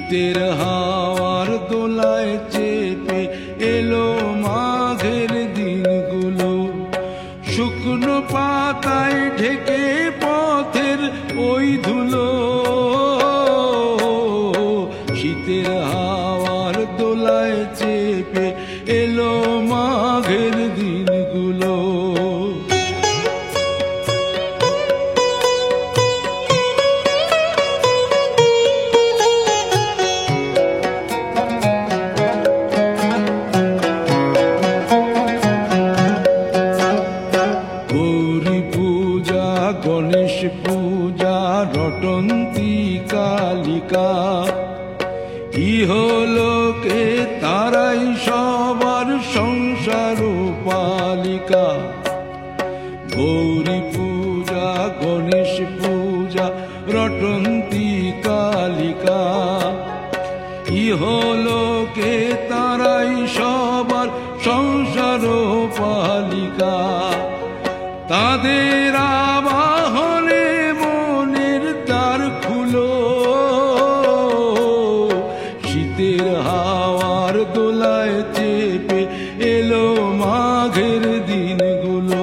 শীতের হাওয়ার দোলায় চেপে এলো মাঘের দিনগুলো, শুকনো পাতায় ঢেকে পথের ওই ধুলো। শীতের হাওয়ার দোলায় চেপে এলো মাঘের দিনগুলো। গণেশ পূজা, রটন্তী কালিকা, ইহলোকে তারাই সবার সংসার পালিকা। গৌরী পূজা, গণেশ পূজা, রটন্তী কালিকা, ইহলোকে তারাই সবার সংসার পালিকা। তাদের আবাহনে মনের দ্বার খুলো, শীতের হাওয়ার দোলায় চেপে এলো মাঘের দিনগুলো।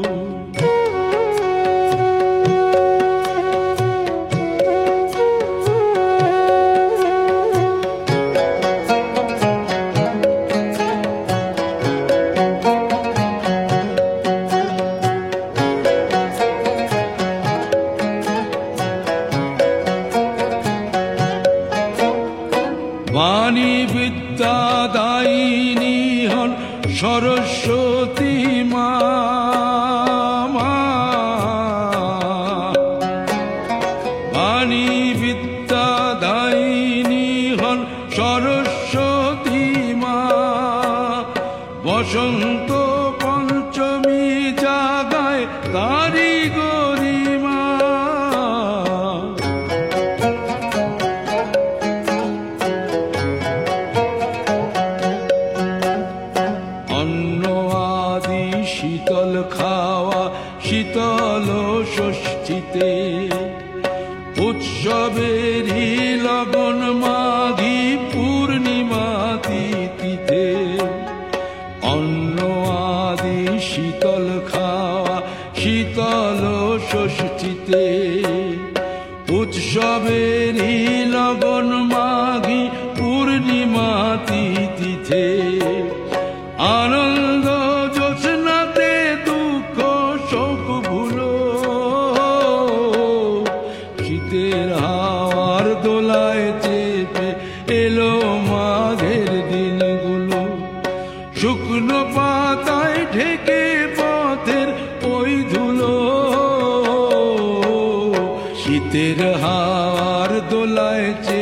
বাণী বিদ্যা দায়িনী হন সরস্বতী মা। বাণী বিদ্যা দায়িনী হন সরস্বতী মা। বসন্ত পঞ্চমী জাগায় তারি গরিমা। অন্ন আদি শীতল খাওয়া শীতল ষষ্ঠীতে, উৎসবেরই লগন মাঘী পূর্ণিমা তিথিতে। অন্ন আদি শীতল খাওয়া শীতল ষষ্ঠীতে, উৎসবেরই লগন মাঘী পূর্ণিমা তিথিতে। আনন্দ জ্যোৎস্নাতে দুঃখ শোক ভুলো, শীতের হাওয়ার দোলায় চেপে এলো মাঘের দিনগুলো। শুকনো পাতায় ঢেকে পথের ওই ধুলো, শীতের হাওয়ার দোলায় চেপে